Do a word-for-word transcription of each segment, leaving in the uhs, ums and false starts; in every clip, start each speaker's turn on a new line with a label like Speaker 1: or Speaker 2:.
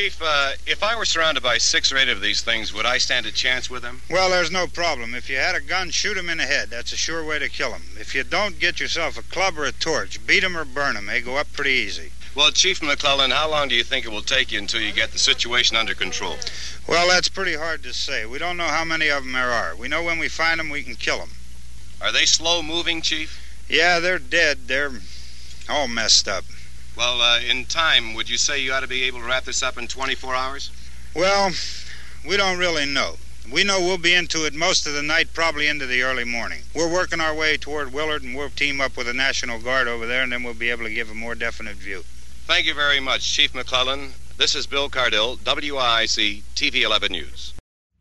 Speaker 1: Chief, uh, if I were surrounded by six or eight of these things, would I stand a chance with them?
Speaker 2: Well, there's no problem. If you had a gun, shoot 'em in the head. That's a sure way to kill 'em. If you don't, get yourself a club or a torch. Beat 'em or burn 'em. They go up pretty easy.
Speaker 1: Well, Chief McClellan, how long do you think it will take you until you get the situation under control?
Speaker 2: Well, that's pretty hard to say. We don't know how many of 'em there are. We know when we find 'em, we can kill 'em.
Speaker 1: Are they slow-moving, Chief?
Speaker 2: Yeah, they're dead. They're all messed up.
Speaker 1: Well, uh, in time, would you say you ought to be able to wrap this up in twenty-four hours?
Speaker 2: Well, we don't really know. We know we'll be into it most of the night, probably into the early morning. We're working our way toward Willard, and we'll team up with the National Guard over there, and then we'll be able to give a more definite view.
Speaker 1: Thank you very much, Chief McClellan. This is Bill Cardill, W I I C T V eleven News.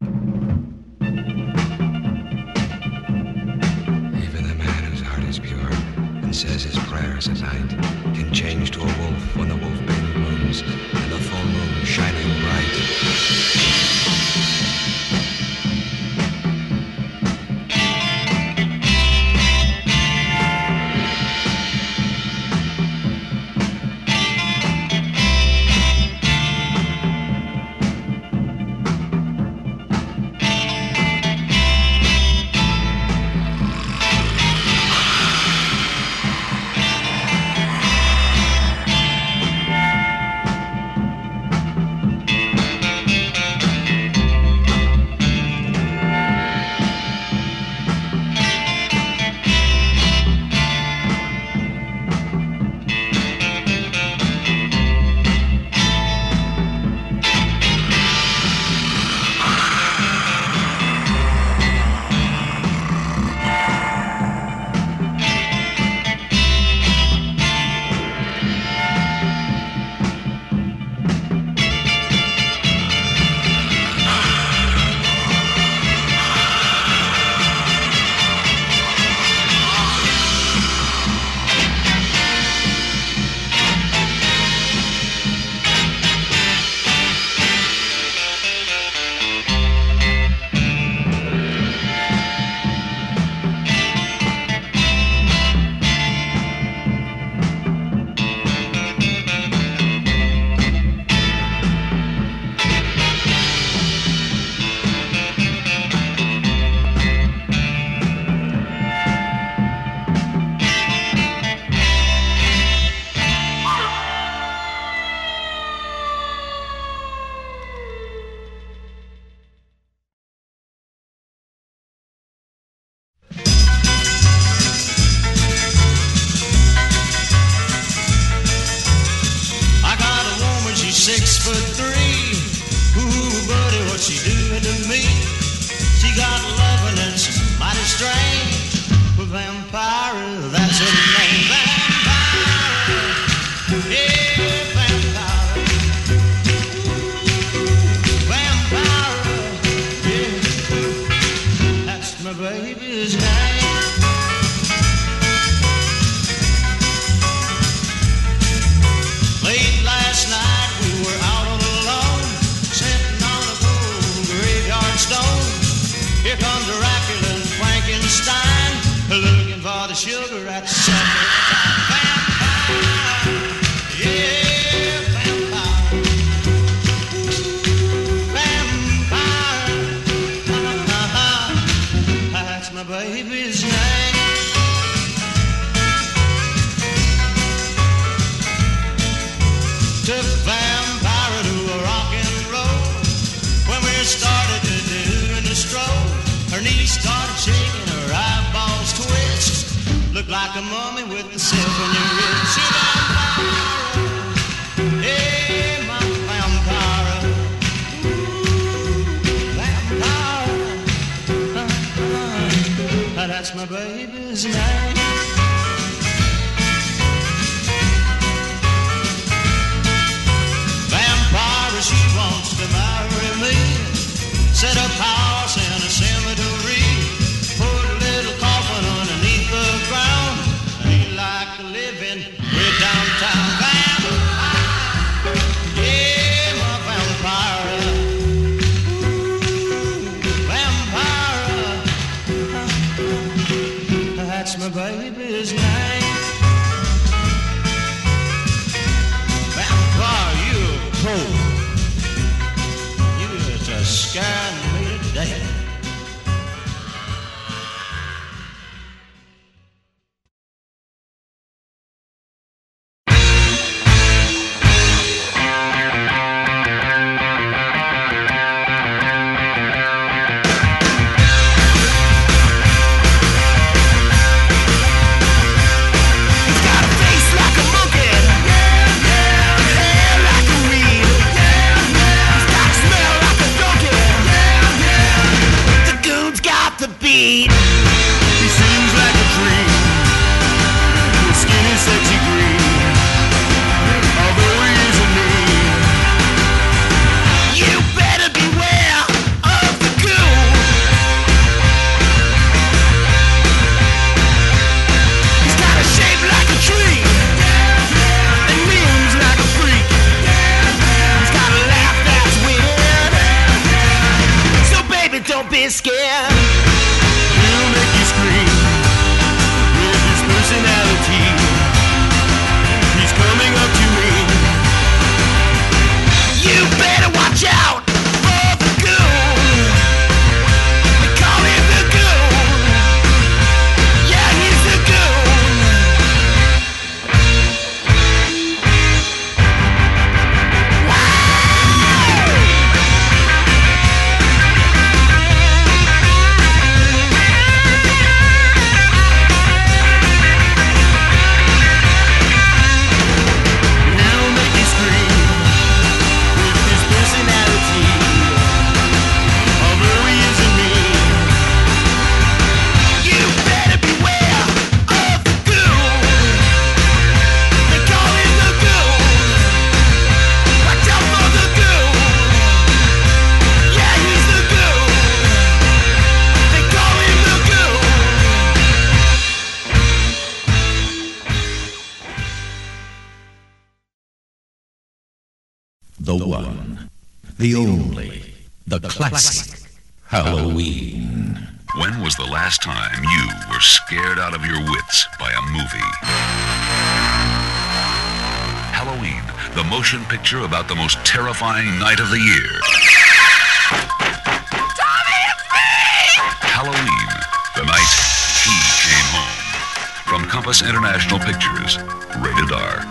Speaker 3: Even the man whose heart is pure and says his prayers at night can change to a wolf when the wolf-bane blooms and the full moon shining bright.
Speaker 4: Six foot three, ooh, buddy, what's she doing to me? She got loving and some mighty strange. Vampire, that's her name. Vampire, yeah, vampire. Vampire, yeah, that's my baby's name. Late last night, we were out on the lawn, sitting on a cold graveyard stone. Here comes Dracula and Frankenstein, looking for the sugar at supper time. Vampire, yeah, vampire. Vampire, uh-huh, that's my baby's name. Took Vampire to a rock and roll. When we started to do the stroll, her knees started shaking, her eyeballs twist. Looked like a mummy with the silver in your wrist. She vampire, hey, my vampire. Ooh, vampire, uh-huh, that's my baby's name. She wants to marry me, set up house in a cemetery, put a little coffin underneath the ground. Ain't like living way downtown. Vampire, yeah, my vampire. Ooh, vampire, that's my baby's name. Vampire, you a pro. scaring me to death.
Speaker 5: The one, the only, the classic Halloween.
Speaker 6: When was the last time you were scared out of your wits by a movie? Halloween, the motion picture about the most terrifying night of the year.
Speaker 7: Tommy, it's me!
Speaker 6: Halloween, the night he came home. From Compass International Pictures, rated R.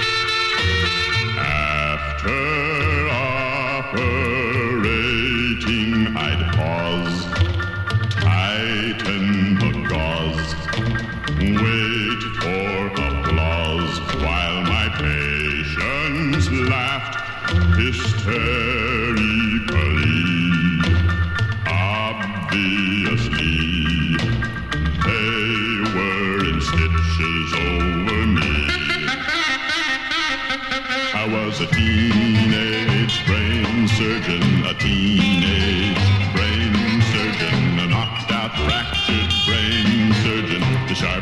Speaker 8: After operating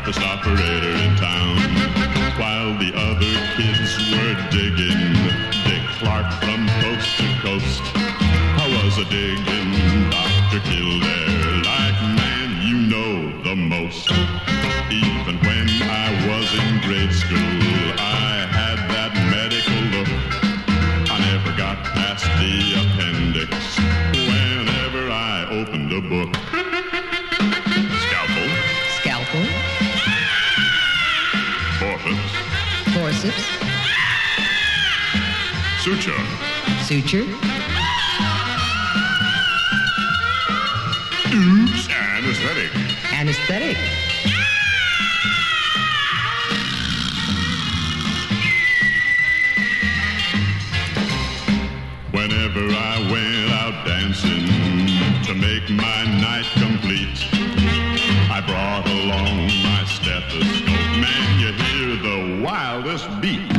Speaker 8: sharpest operator in town. While the other kids were digging Dick Clark from coast to coast, I was a digging Doctor Kildare, like man you know the most. Even when I was in grade school, I had that medical look. I never got past the appendix whenever I opened a book. Scalpel.
Speaker 9: Scalpel.
Speaker 8: Forceps.
Speaker 9: Forceps.
Speaker 8: Suture.
Speaker 9: Suture.
Speaker 8: Oops. Anesthetic.
Speaker 9: Anesthetic.
Speaker 8: Whenever I went out dancing to make my night complete, I brought along my stethoscope. Man, you hear the wildest beat.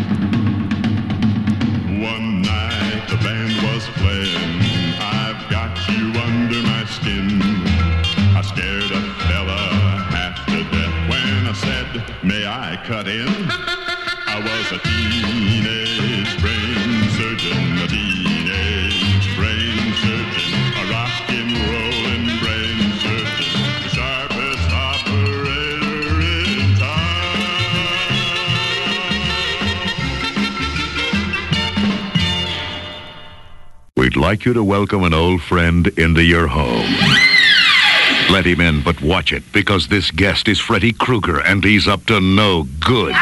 Speaker 8: One night the band was playing, I've got you under my skin. I scared a fella half to death when I said, may I cut in? I was a teenage brain surgeon, a teenage brain surgeon, a rock and rollin' brain surgeon, the sharpest operator in town.
Speaker 10: We'd like you to welcome an old friend into your home. Let him in, but watch it, because this guest is Freddy Krueger, and he's up to no good.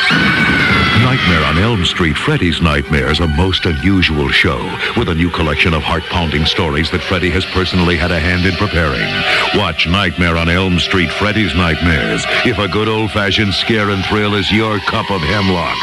Speaker 10: Nightmare on Elm Street, Freddy's Nightmares, a most unusual show with a new collection of heart-pounding stories that Freddy has personally had a hand in preparing. Watch Nightmare on Elm Street, Freddy's Nightmares, if a good old-fashioned scare and thrill is your cup of hemlock.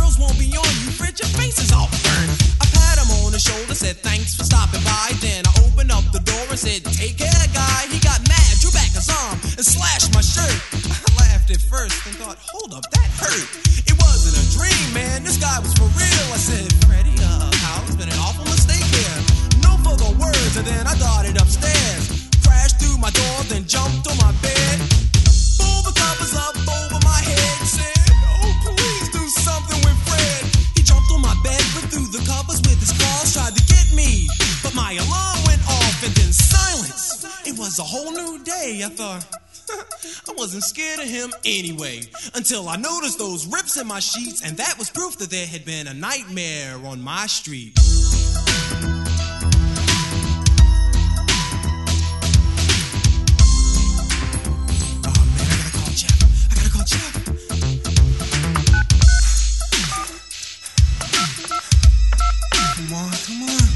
Speaker 11: Said thanks for stopping by, then I opened and said, take care, guy. He got mad, drew back his arm, and slashed my shirt. I laughed at first and thought, hold up, that hurt. It wasn't a dream, man, this guy was for real. I said, Freddie, uh, Hal, it's been an awful mistake here. No further words, and then I darted upstairs. Crashed through my door, then jumped on my bed. Pulled the covers up over my head, said, oh, please do something with Fred. He jumped on my bed, ripped through the covers with his claws, tried to get me. But my alarm went off, and then silence. It was a whole new day. I thought, I wasn't scared of him anyway, until I noticed those rips in my sheets, and that was proof that there had been a nightmare on my street. Oh man, I gotta call Jeff. I gotta call Jeff. Come on, come on.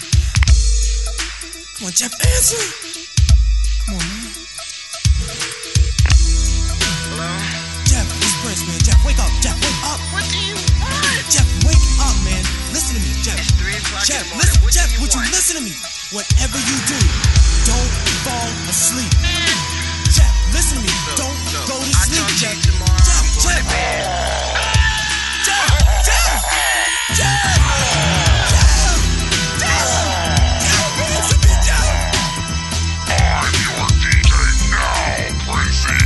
Speaker 11: Come on, Jeff, answer. Come on, man. Jeff, it's Prince, man. Jeff, wake up. Jeff, wake up.
Speaker 7: What do you want?
Speaker 11: Jeff, wake up, man. Listen to me, Jeff.
Speaker 7: It's three o'clock
Speaker 11: Jeff,
Speaker 7: in the morning.
Speaker 11: listen,
Speaker 7: What
Speaker 11: Jeff,
Speaker 7: do you
Speaker 11: would you
Speaker 7: want?
Speaker 11: listen to me? Whatever you do, don't fall asleep. Jeff, listen to me.
Speaker 7: So,
Speaker 11: don't
Speaker 7: so,
Speaker 11: go to
Speaker 7: I'll
Speaker 11: sleep,
Speaker 7: talk to
Speaker 11: Jeff.
Speaker 7: you tomorrow.
Speaker 11: Jeff,
Speaker 7: I'm going
Speaker 11: Jeff.
Speaker 7: to bed.
Speaker 11: Jeff, Jeff, Jeff, Jeff, Jeff, Jeff, answer me, Jeff.
Speaker 8: I'm your D J now, Crazy.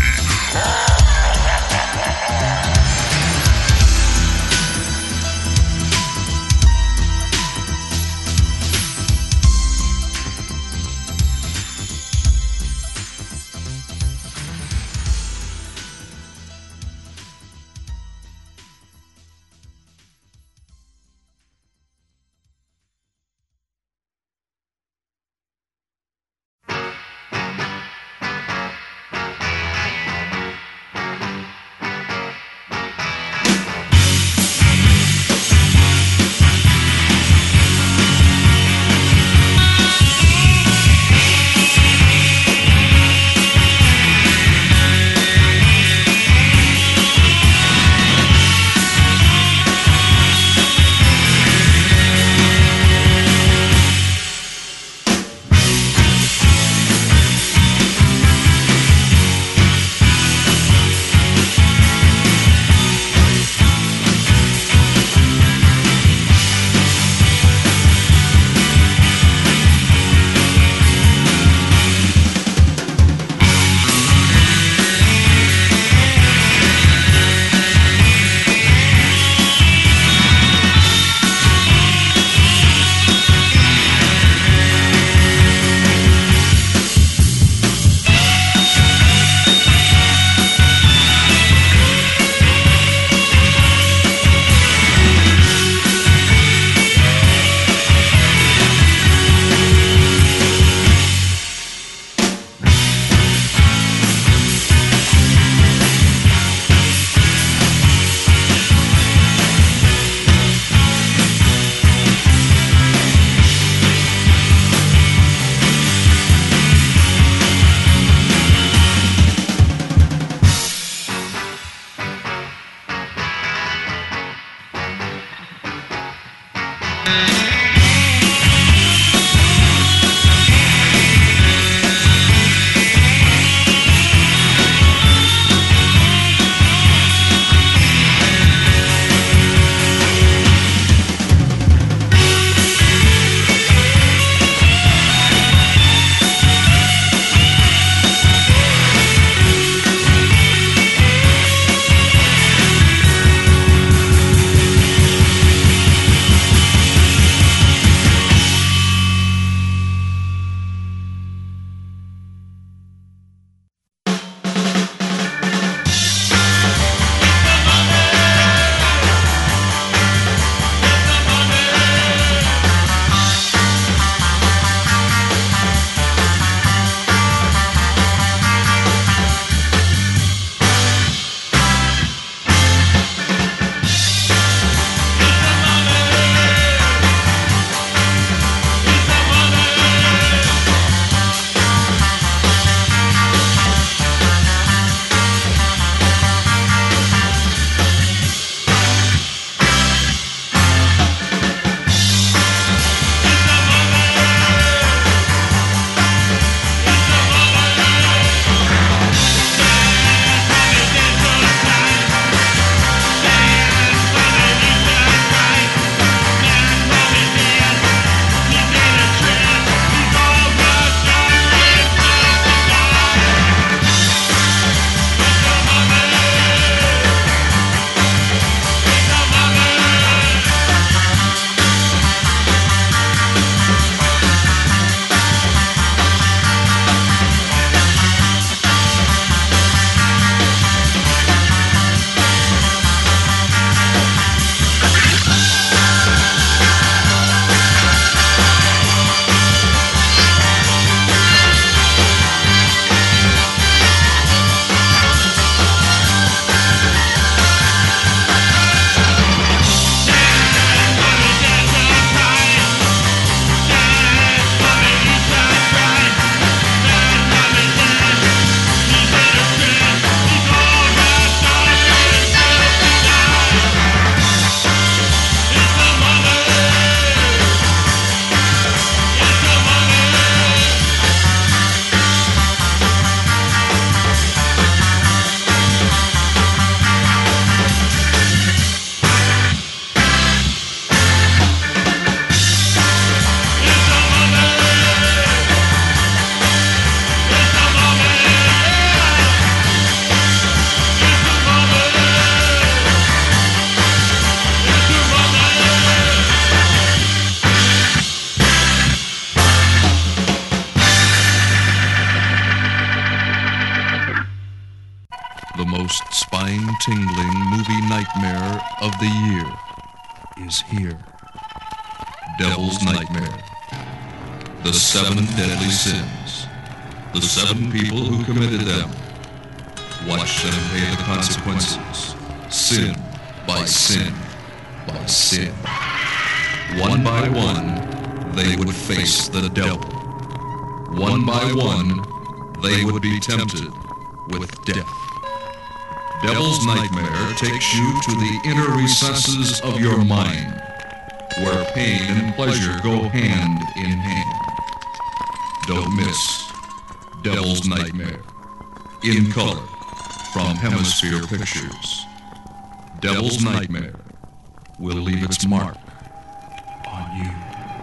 Speaker 12: spine-tingling movie nightmare of the year is here. Devil's Nightmare. The seven deadly sins. The seven people who committed them. Watch them pay the consequences. Sin by sin by sin. One by one, they would face the devil. One by one, they would be tempted with death. Devil's Nightmare takes you to the inner recesses of your mind, where pain and pleasure go hand in hand. Don't miss Devil's Nightmare, in color, from Hemisphere Pictures. Devil's Nightmare will leave its mark on you.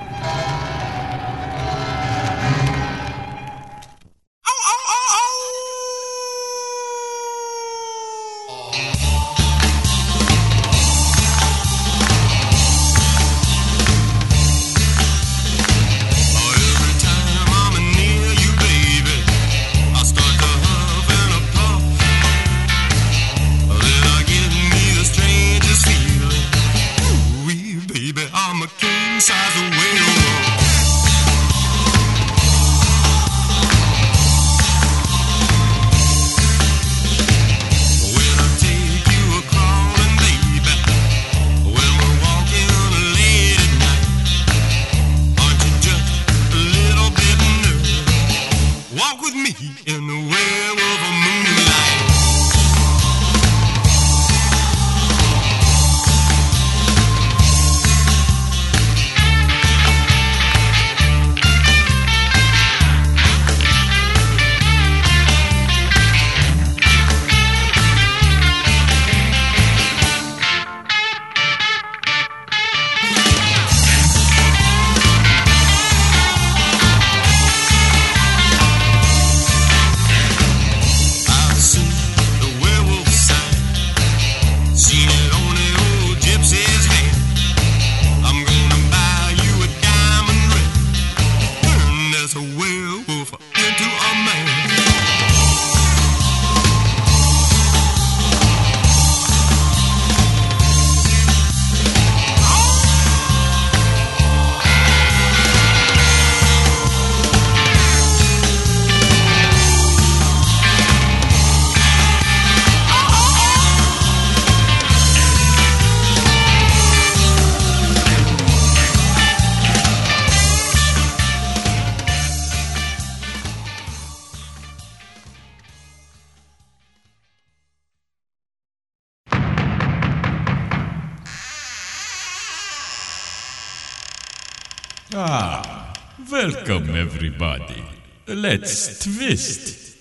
Speaker 13: Ah, welcome everybody. Let's twist.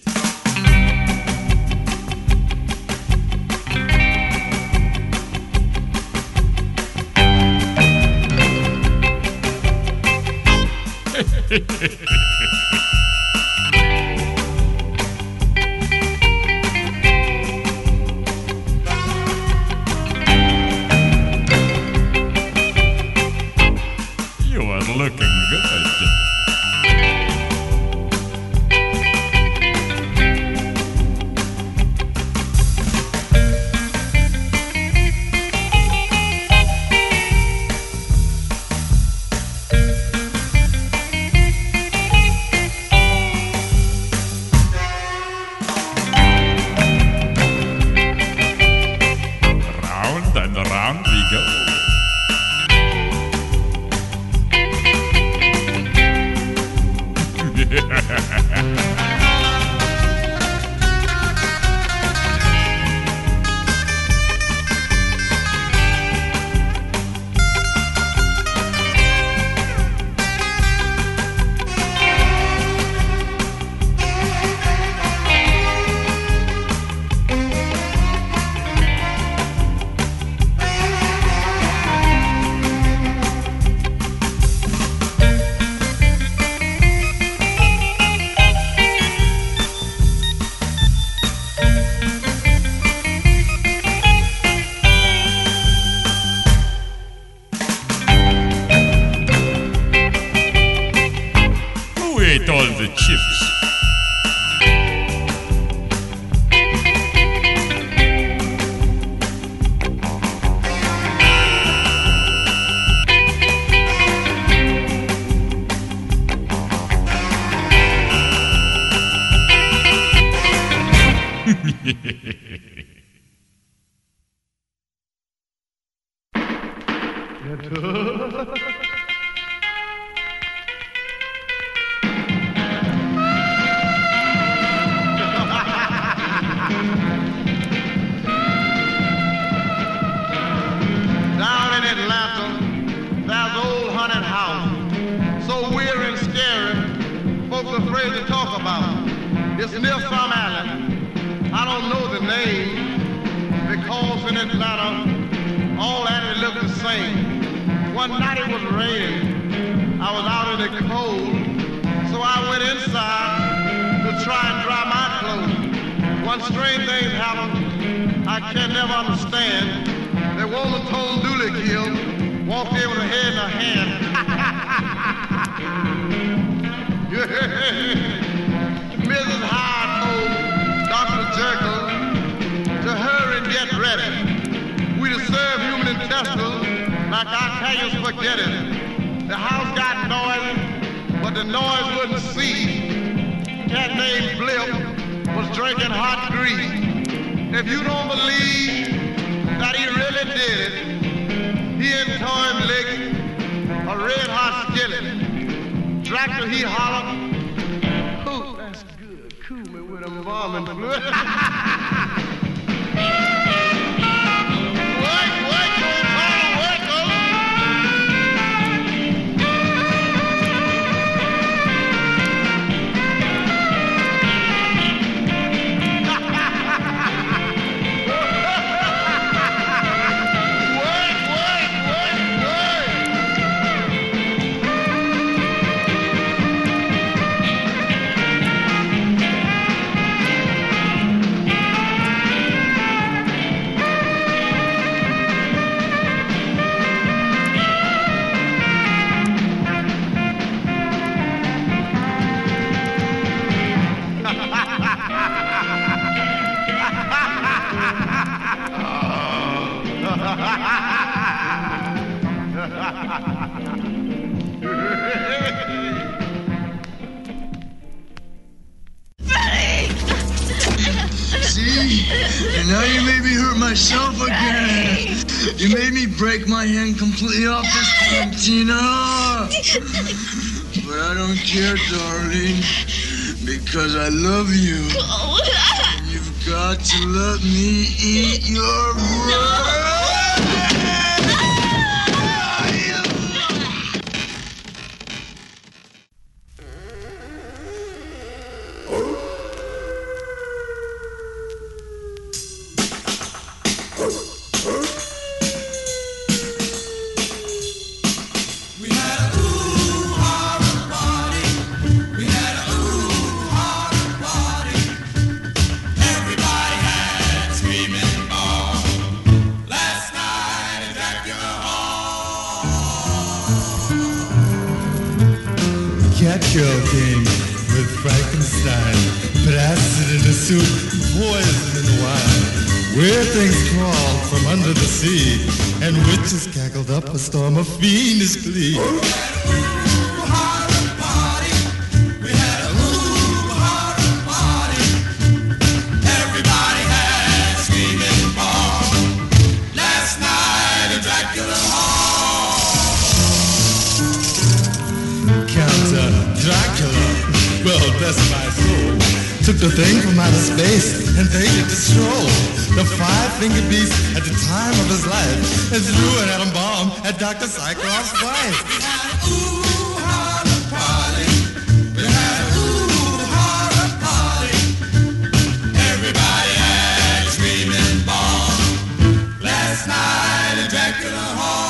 Speaker 13: You are looking good. Round and round we go. Who ate all the chips?
Speaker 14: afraid to talk about. It's near some island. I don't know the name because in Atlanta, all that looked the same. One night it was raining. I was out in the cold, so I went inside to try and dry my clothes. One strange thing happened I can never understand. The woman told Dooley Kill walked in with her head in her hand. Missus Hyde told Doctor Jekyll to hurry and get ready. We to serve human intestines like our Italian spaghetti. The house got noisy, but the noise wouldn't cease. Cat named Blip was drinking hot grease. If you don't believe that he really did it, he and Toy licked a red hot skillet. Dracula, he hollered, "Ooh, that's good. Cool me with a bombing fluid." Work, work, old fellow, work,
Speaker 15: See? And now you made me hurt myself again. You made me break my hand completely off this cantina. But I don't care, darling, because I love you. And you've got to let me eat your bread.
Speaker 16: Catgirl came with Frankenstein, blasted in the soup, poison in the wine. Where things crawled from under the sea, and witches cackled up a storm of fiendish glee. Well, bless my soul, took the thing from outer space and paid it to stroll. The five-fingered beast at the time of his life and threw an atom bomb at Doctor Cyclops' wife. We had a ooh, holla party. We had a ooh, holla party. Everybody had a screaming bomb last night in Dracula Hall.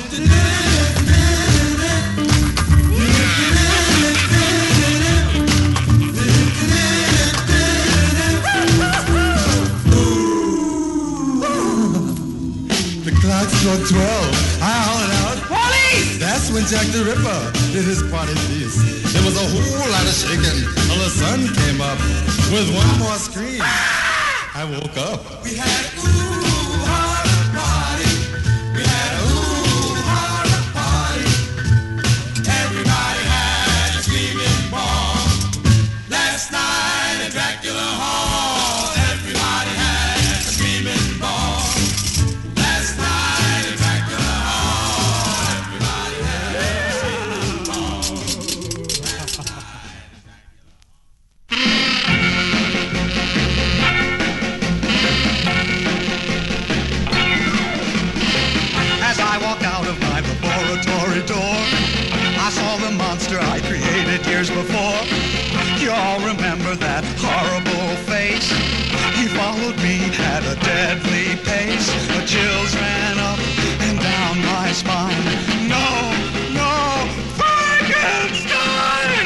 Speaker 16: Struck twelve. I hollered out, "Police!" That's when Jack the Ripper did his party piece. There was a whole lot of shaking till the sun came up with one more scream. I woke up. We had a ooh, holla party. We had a ooh, holla party. Everybody had a screaming bomb last night in Dracula Hall. Everybody had a screaming bomb. Door. I saw the monster I created years before.
Speaker 17: We all remember that horrible face. He followed me at a deadly pace. The chills ran up and down my spine. No, no, Frankenstein!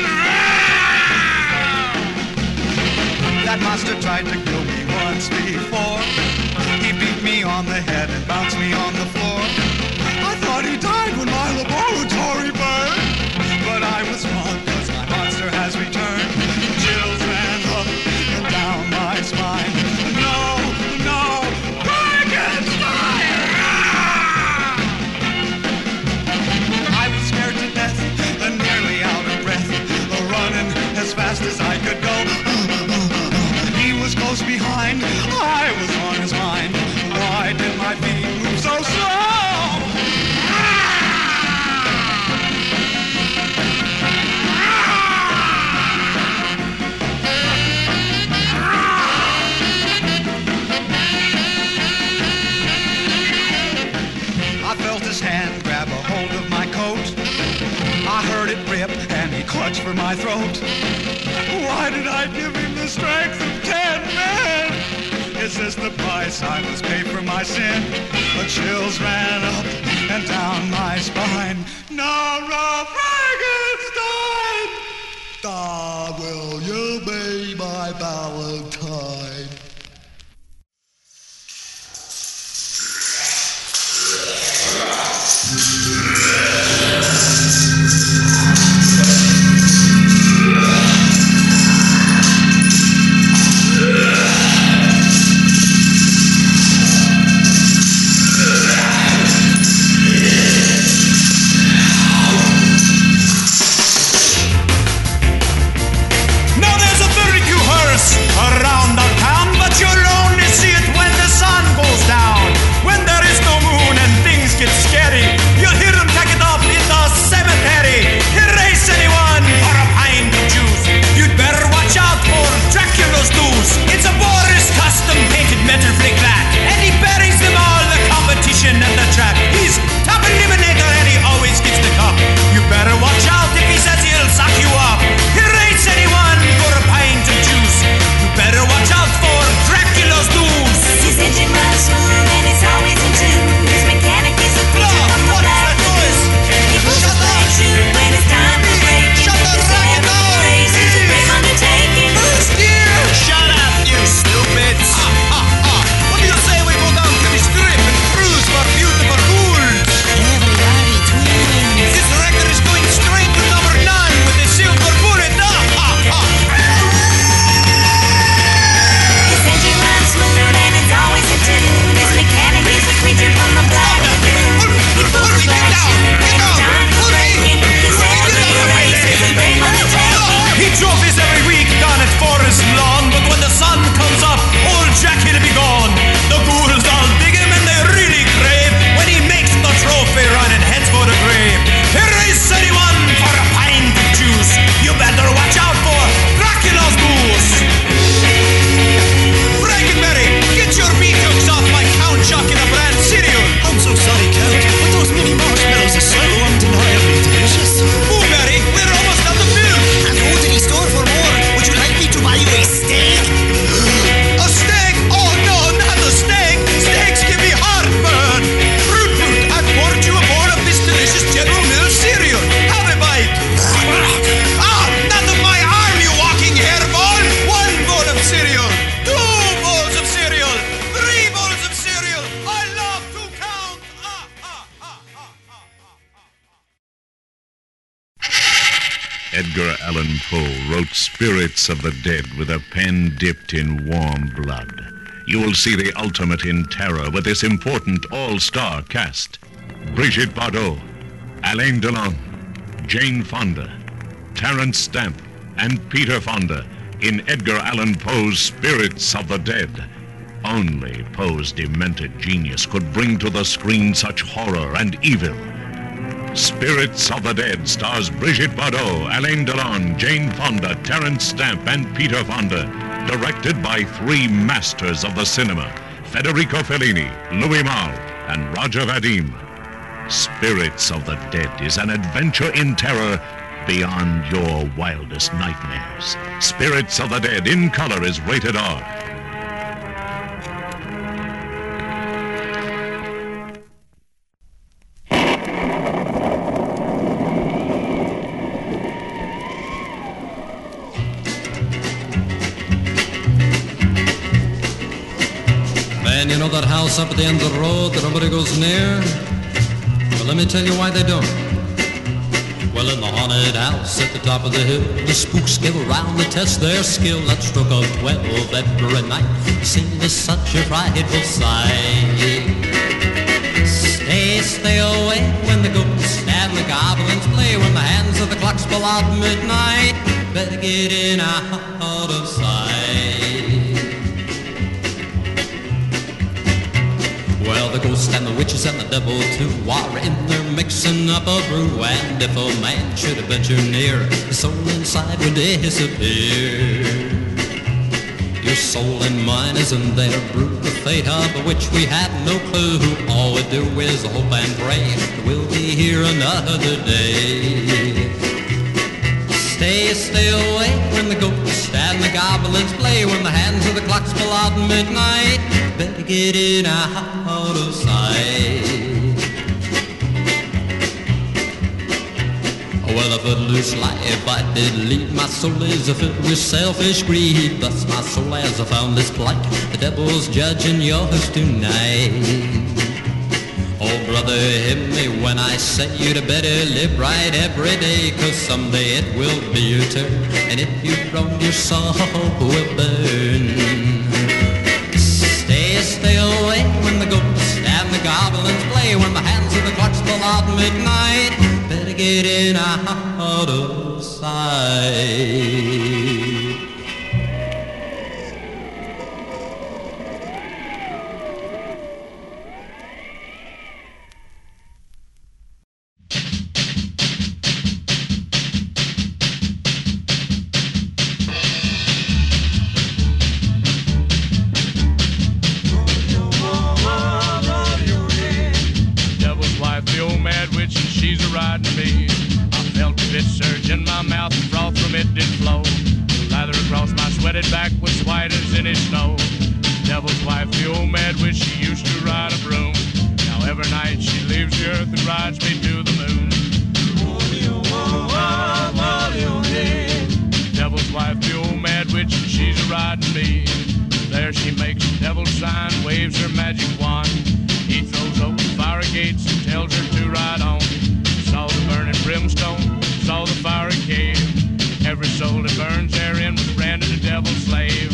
Speaker 17: That monster tried to kill me once before. He beat me on the head and bounced me on the floor. I thought he died when my laboratory burned, but I was wrong, cause my monster has returned. Chills ran up and down my spine. No, no, Frankenstein! I was scared to death and nearly out of breath, running as fast as I could go. He was close behind, I was on his mind. Why did my feet move so slow? I felt his hand grab a hold of my coat. I heard it rip and he clutched for my throat. Why did I give him the strength of ten men? Is this the price I must pay for my sin? The chills ran up and down my spine. No, no, Frankenstein! Ah, will you be my Valentine?
Speaker 4: Around the town, but you'll only see it when the sun goes down. When there is no moon and things get scary, you'll hear them take it up in the cemetery. Erase anyone for a pint of juice. You'd better watch out for Dracula's news. It's a Boris custom painted metal flick-flack, and he buries them all, the competition and the track. He's top eliminator and he always gets the cup. You better watch out if he says he'll suck you up. Erase anyone for a pint of juice. Better watch out for Dracula's news.
Speaker 18: His engine runs smooth and it's always in tune. His mechanic is a creature from the black lagoon. He pulls his black shoe when it's time to break. Shut the racket up! Race is a brave undertaking.
Speaker 4: Who's here? Shut up, you stupids! Ha ha ha! What do you say we go down to the strip and cruise for beautiful ghouls?
Speaker 18: Everybody twins.
Speaker 4: This record is going straight to number nine with the silver bullet. Ha ha ha!
Speaker 18: Smooth and it's always in tune. His mechanic is a creature from the black lagoon. He pulls his black shoe when it's time to break it. His every race is a brave undertaking.
Speaker 4: He trophies every week down at Forest Lawn, but when the sun comes up, old Jack he'll be gone. The ghouls all dig him and they really crave when he makes the trophy run and heads for the grave. Erase anyone for a pint of juice. You better watch out for Dracula's goose. Get your meat hooks off my Count Chocula brand cereal!
Speaker 11: I'm so sorry, Count, but those mini marshmallows are so undeniably delicious.
Speaker 4: Blueberry, we're almost out of milk!
Speaker 11: I'll go to the store for more. Would you like me to buy you a steak?
Speaker 4: A steak? Oh no, not a steak! Steaks give me heartburn! Fruit Fruit, I've poured you a bowl of this delicious General Mills cereal. Have a bite! Ah, not of my arm, you walking hairball! One bowl of cereal! Two bowls of cereal! Three bowls of cereal! I love to count! Ah, ah, ah, ah, ah, ah.
Speaker 10: Edgar Allan Poe wrote Spirits of the Dead with a pen dipped in warm blood. You will see the ultimate in terror with this important all-star cast. Brigitte Bardot, Alain Delon, Jane Fonda, Terence Stamp, and Peter Fonda in Edgar Allan Poe's Spirits of the Dead. Only Poe's demented genius could bring to the screen such horror and evil. Spirits of the Dead stars Brigitte Bardot, Alain Delon, Jane Fonda, Terence Stamp, and Peter Fonda. Directed by three masters of the cinema, Federico Fellini, Louis Malle, and Roger Vadim. Spirits of the Dead is an adventure in terror beyond your wildest nightmares. Spirits of the Dead in color is rated R.
Speaker 19: Man, you know that house up at the end of the road that nobody goes near? Well, let me tell you why they don't. Well, in the haunted house at the top of the hill, the spooks give around to test their skill. That stroke of twelve every night, the scene is such a frightful sight. Stay, stay away when the ghosts and the goblins play, when the hands of the clocks pull out midnight. Better get in out of sight. Well, the ghost and the witches and the devil too are in there mixing up a brew. And if a man should venture near, his soul inside would disappear. Your soul and mine is in their brew, the fate of which we have no clue. All we do is hope and pray that we'll be here another day. Stay, stay away when the ghosts and the goblins play, when the hands of the clocks pull out midnight. Better get in out of sight. Well, a footloose life I did lead. My soul is filled with selfish greed. Thus my soul has found this plight. The devil's judging yours tonight. Oh, brother, hear me when I say you'd better live right every day, 'cause someday it will be your turn, and if you're wrong, your soul will burn. Stay, stay away when the ghosts and the goblins play, when the hands of the clocks pull out midnight. Better get in out of sight.
Speaker 20: She's a riding me. I felt a bit surge in my mouth, and froth from it did flow. The lather across my sweated back was white as any snow. Devil's wife, the old mad witch, she used to ride a broom. Now every night she leaves the earth and rides me to the moon. Devil's wife, the old mad witch, she's a riding me. There she makes the devil's sign, waves her magic wand. He throws open fire gates and tells her to ride on. Saw the burning brimstone, saw the fiery cave. Every soul that burns therein was branded a devil's slave.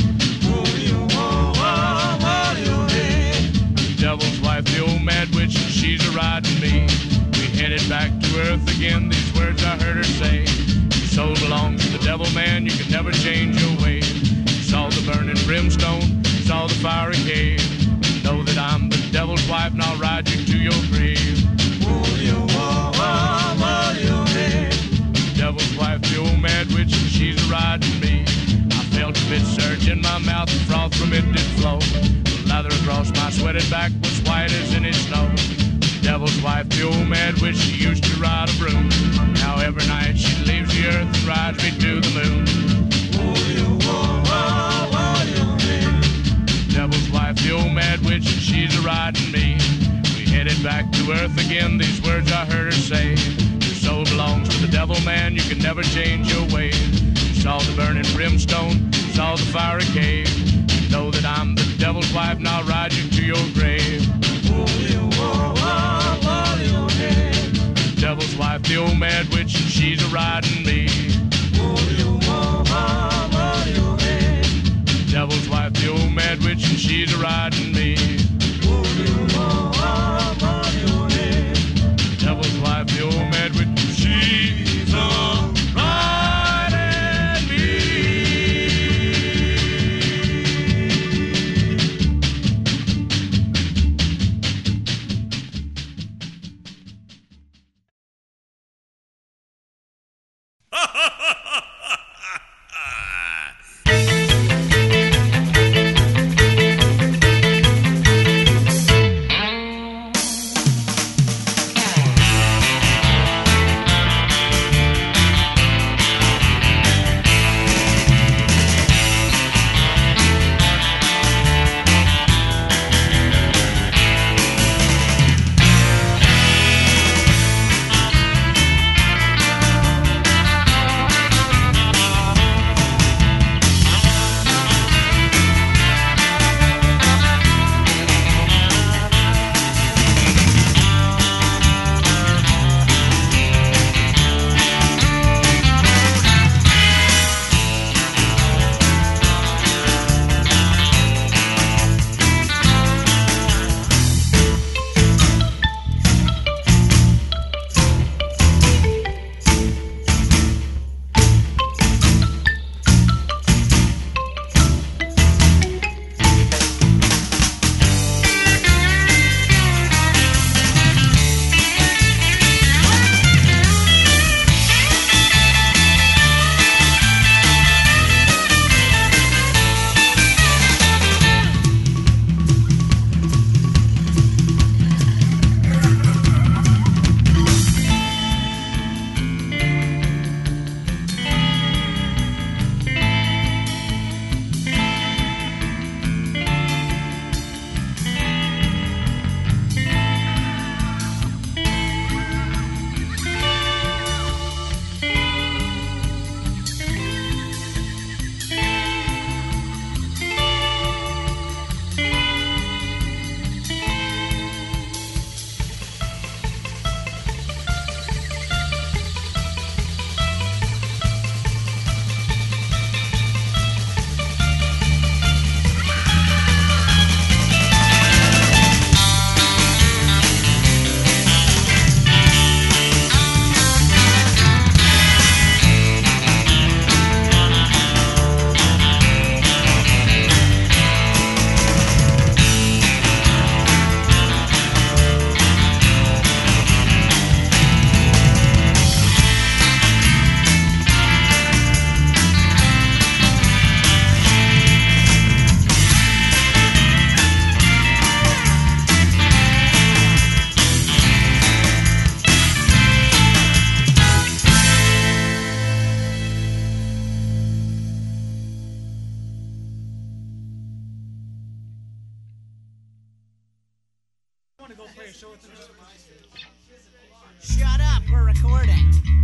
Speaker 20: The devil's wife, the old mad witch, she's a riding me. We headed back to earth again, these words I heard her say. Your soul belongs to the devil, man, you can never change your way. Saw the burning brimstone, saw the fiery cave. Know that I'm the devil's wife, and I'll ride you to your grave. Devil's wife, the old mad witch, she's a riding me. I felt a bit surge in my mouth, and froth from it did flow. The lather across my sweated back was white as any snow. Devil's wife, the old mad witch, she used to ride a broom. Now every night she leaves the earth and rides me to the moon. Devil's wife, the old mad witch, she's a riding me. We headed back to earth again, these words I heard her say. Your soul belongs to the devil, man, you can never change your ways. You saw the burning brimstone, saw the fiery cave. You know that I'm the devil's wife, and I'll ride you to your grave. Devil's wife, the old mad witch, she's a riding me. Devil's wife, the old mad witch, and she's a riding me. Devil's wife, the old mad witch, she's a riding me.
Speaker 21: Ha ha!
Speaker 11: Shut up, we're recording.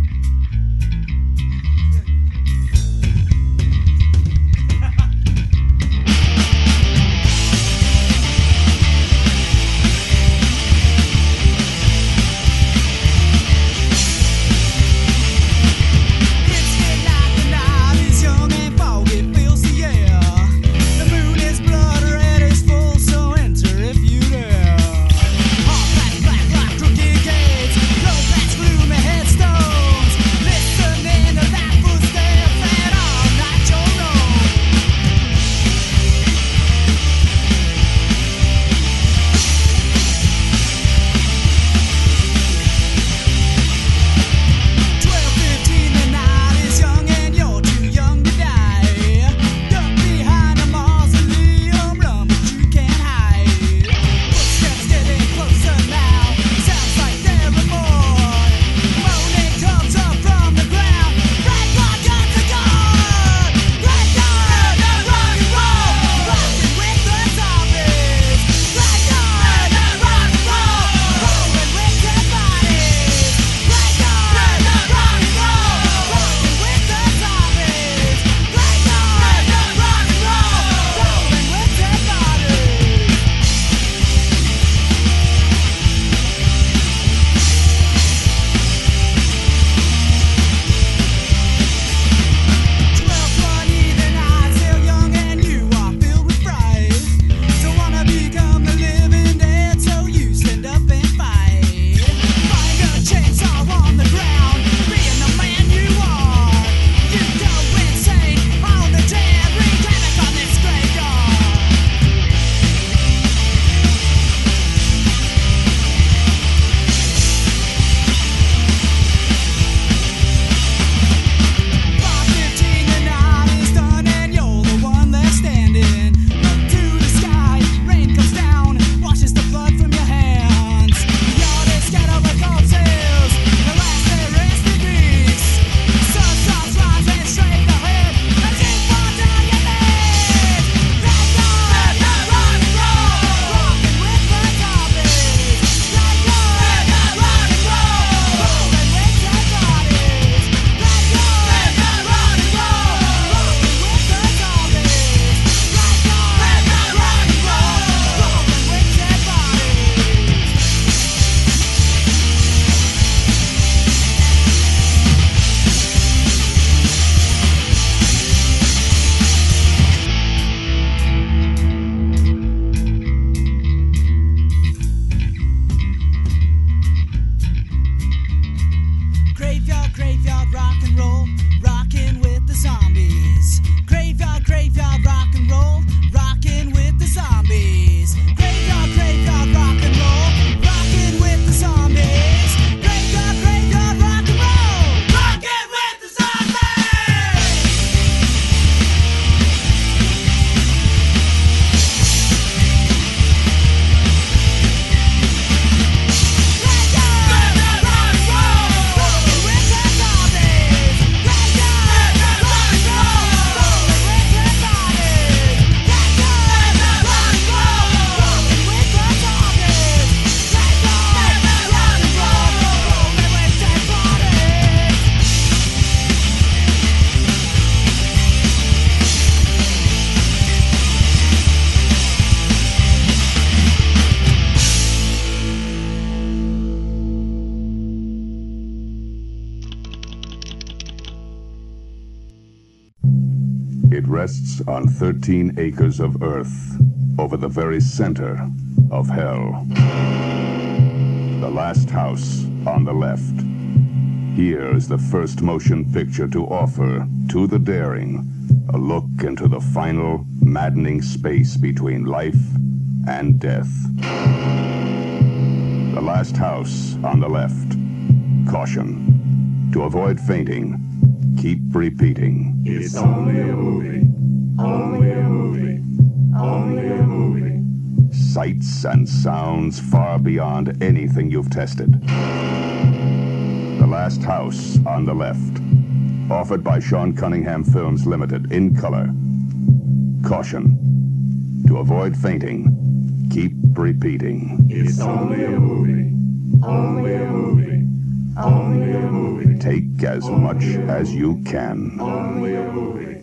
Speaker 10: It rests on thirteen acres of earth over the very center of hell. The last house on the left. Here is the first motion picture to offer to the daring a look into the final maddening space between life and death. The last house on the left. Caution. To avoid fainting, keep repeating.
Speaker 8: It's only a movie. Only a movie. Only a movie.
Speaker 10: Sights and sounds far beyond anything you've tested. The Last House on the Left. Offered by Sean Cunningham Films Limited in color. Caution. To avoid fainting, keep
Speaker 21: repeating.
Speaker 8: It's only a movie. Only a movie. Only a movie.
Speaker 21: Take as much as you can.
Speaker 8: Only a movie.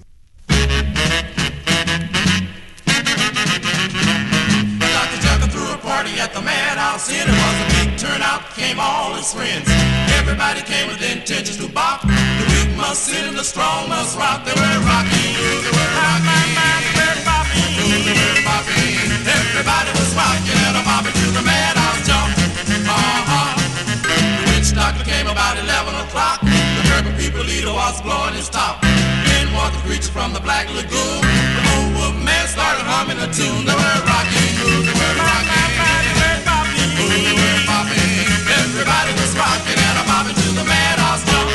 Speaker 11: Doctor Jekyll threw a party at the Madhouse Inn. It was a big turnout, came all his friends. Everybody came with intentions to bop. The weak must sit and the strong must rock. They were rocking, they were rocking, they were bopping, they were bopping. Everybody was rocking and a bopping to the Madhouse jump. Uh-huh. The witch doctor came about eleven o'clock. The purple people leader was blowing his top. Then walked the creature from the Black Lagoon. The old wolf man started humming a tune. They were rocking, they were rocking, they were bopping, they were bopping. Everybody was rocking and a bopping to the Madhouse jump.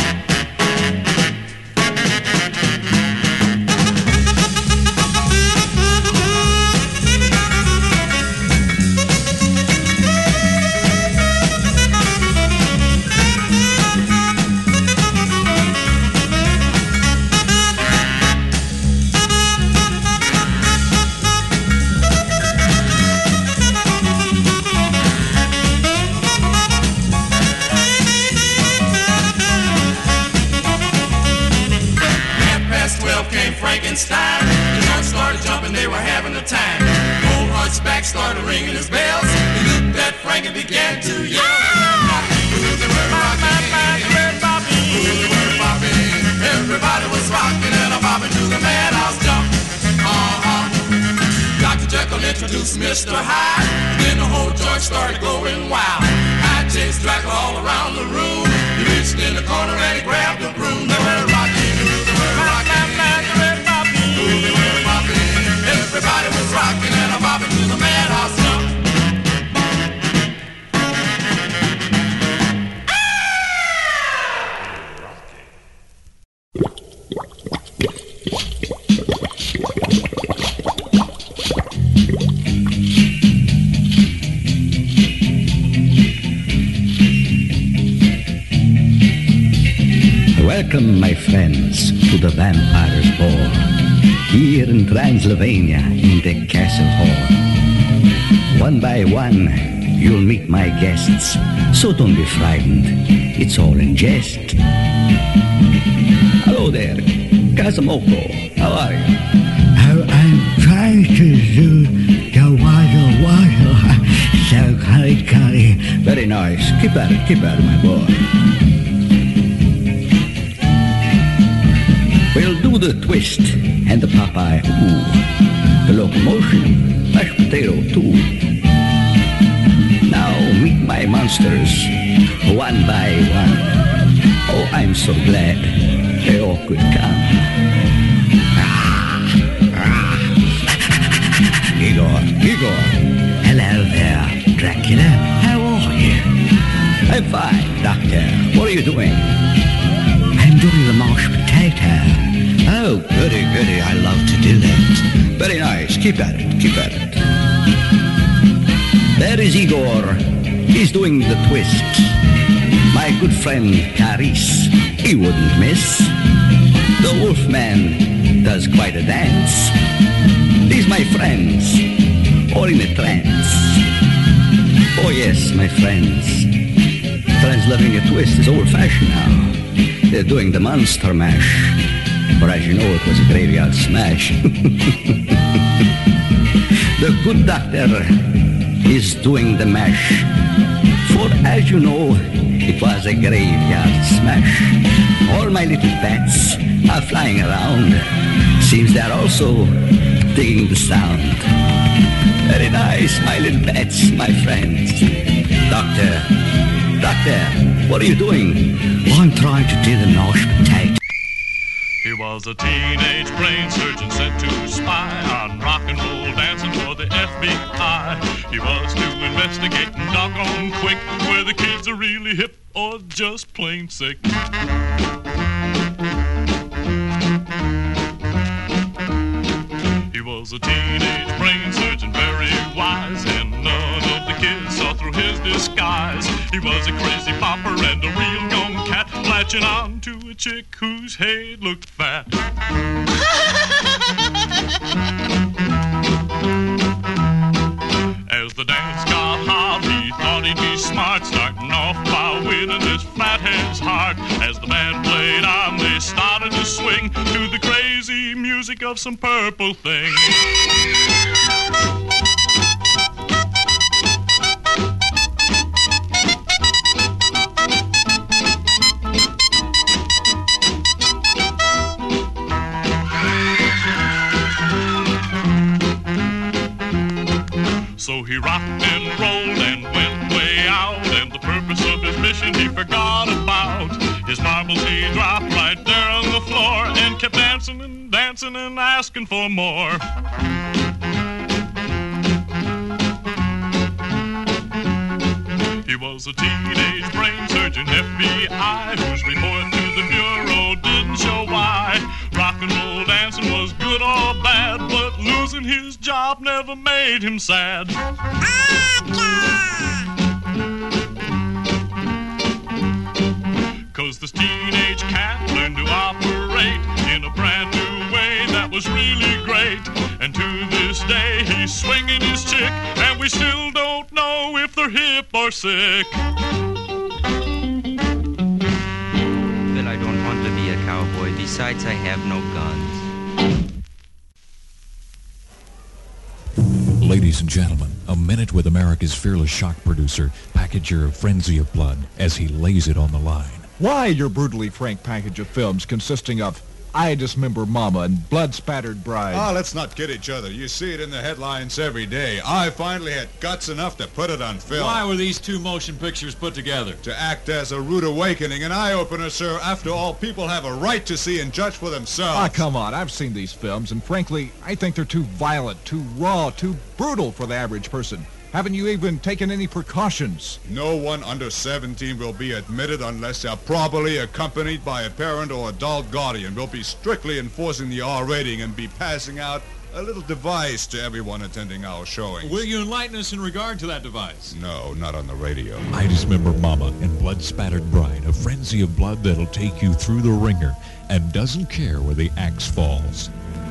Speaker 11: Frankenstein. The drums started jumping, they were having a time. Old Hunchback started ringing his bells. He looked at Frank and began to yell. Ooh, they were rocking, they were bopping, ooh, they were bopping. Everybody was rocking and a bopping to the Madhouse jump. Uh-huh. Doctor Jekyll introduced Mister Hyde. Then the whole joint started going wild. I chased Dracula all around the room. He reached in the corner and he grabbed the broom. They were rocking, ooh, they were rocking. Everybody was rocking and a bopping to the Madhouse jump.
Speaker 22: Welcome, my friends, to the Vampire's Ball. Here in Transylvania, in the castle hall. One by one, you'll meet my guests, so don't be frightened. It's all in jest. Hello there, Kazamoko. How are you?
Speaker 23: Oh, I'm trying to do the waddle waddle. So curry curry.
Speaker 22: Very nice. Keep at it, keep at it, my boy. We'll do the twist and the Popeye ooh, the locomotion, mashed potato too. Now meet my monsters, one by one. Oh, I'm so glad they all could come. Ah, ah. Igor, Igor.
Speaker 23: Hello there, Dracula. How are you?
Speaker 22: I'm fine, Doctor. What are you doing?
Speaker 23: I'm doing the mashed potato.
Speaker 22: Oh, goody, goody. I love to do that. Very nice. Keep at it. Keep at it. There is Igor. He's doing the twist. My good friend, Caris. He wouldn't miss. The Wolfman does quite a dance. These my friends, all in a trance. Oh, yes, my friends. Friends loving a twist is old-fashioned now. They're doing the monster mash. For as you know, it was a graveyard smash. The good doctor is doing the mash. For as you know, it was a graveyard smash. All my little pets are flying around. Seems they're also digging the sound. Very nice, my little pets, my friends. Doctor, doctor, what are you doing?
Speaker 23: I'm trying to do the mashed potato.
Speaker 24: He was a teenage brain surgeon sent to spy on rock and roll dancing for the F B I. He was to investigate and doggone quick whether kids are really hip or just plain sick. He was a teenage brain surgeon, very wise, and none of the kids saw through his disguise. He was a crazy popper and a real young cat, latching on to a chick whose head looked fat. As the started to swing to the crazy music of some purple thing. So he rocked and rolled and went way out, and the purpose of his mission he forgot about. His marbles he dropped right there on the floor and kept dancing and dancing and asking for more. He was a teenage brain surgeon, F B I, whose report to the Bureau didn't show why rock and roll dancing was good or bad, but losing his job never made him sad. Cause this teenage cat learned to operate in a brand new way that was really great. And to this day he's swinging his chick, and we still don't know if they're hip or sick.
Speaker 1: Well, I don't want to be a cowboy. Besides, I have no guns.
Speaker 2: Ladies and gentlemen, a minute with America's fearless shock producer, packager of Frenzy of Blood, as he lays it on the line.
Speaker 3: Why your brutally frank package of films consisting of I Dismember Mama and Blood-Spattered Bride?
Speaker 5: Ah, let's not kid each other. You see it in the headlines every day. I finally had guts enough to put it on film.
Speaker 25: Why were these two motion pictures put together?
Speaker 5: To act as a rude awakening, an eye-opener, sir. After all, people have a right to see and judge for themselves.
Speaker 3: Ah, come on. I've seen these films, and frankly, I think they're too violent, too raw, too brutal for the average person. Haven't you even taken any precautions?
Speaker 5: No one under seventeen will be admitted unless they're properly accompanied by a parent or adult guardian. We'll be strictly enforcing the R rating and be passing out a little device to everyone attending our showings.
Speaker 25: Will you enlighten us in regard to that device?
Speaker 5: No, not on the radio.
Speaker 2: I Dismember Mama and Blood-Spattered Bride, a frenzy of blood that'll take you through the ringer and doesn't care where the axe falls.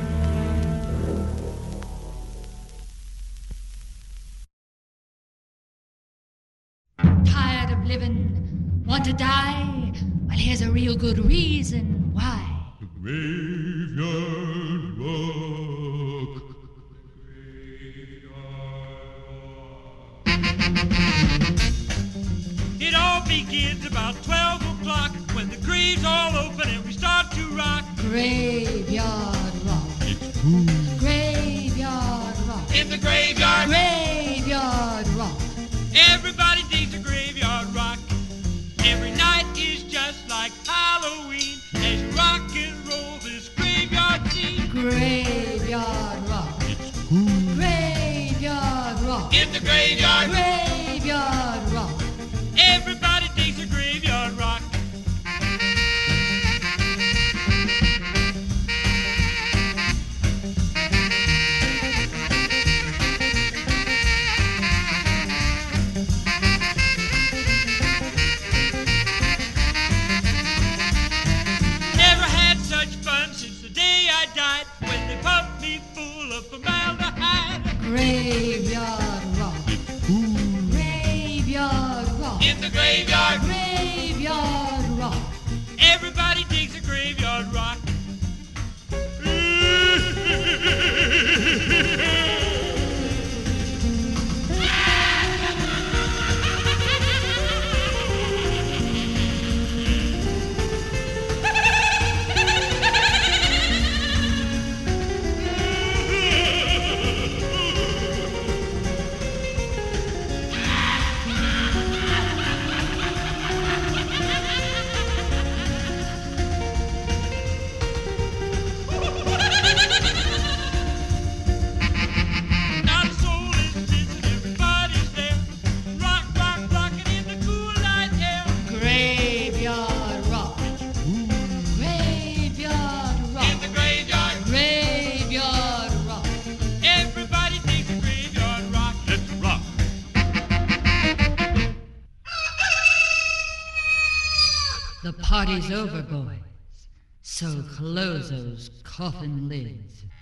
Speaker 26: Tired of living, want to die? Well, here's a real good reason why.
Speaker 24: Graveyard Rock.
Speaker 27: It all begins about twelve o'clock when the graves all open and we start to rock.
Speaker 26: Graveyard rock. Graveyard rock.
Speaker 27: In the graveyard.
Speaker 26: Graveyard rock.
Speaker 27: Everybody digs the graveyard rock. Every night is just like Halloween as you rock and roll this graveyard scene.
Speaker 26: Graveyard rock. Graveyard rock.
Speaker 27: In the graveyard.
Speaker 26: Graveyard rock.
Speaker 27: Everybody digs the graveyard rock. Never had such fun since the day I died when they pumped me full of formaldehyde.
Speaker 26: Graveyard rock. Graveyard rock.
Speaker 27: In the graveyard.
Speaker 26: Graveyard rock.
Speaker 27: Everybody digs a graveyard rock. Not a soul is missing, everybody's there. Rock, rock, rockin' in the cool night air.
Speaker 26: Graveyard rock. Graveyard rock.
Speaker 27: In the graveyard.
Speaker 26: Graveyard rock.
Speaker 27: Everybody digs a graveyard rock.
Speaker 24: Let's rock.
Speaker 26: The party's over, boys. So close those coffin lids.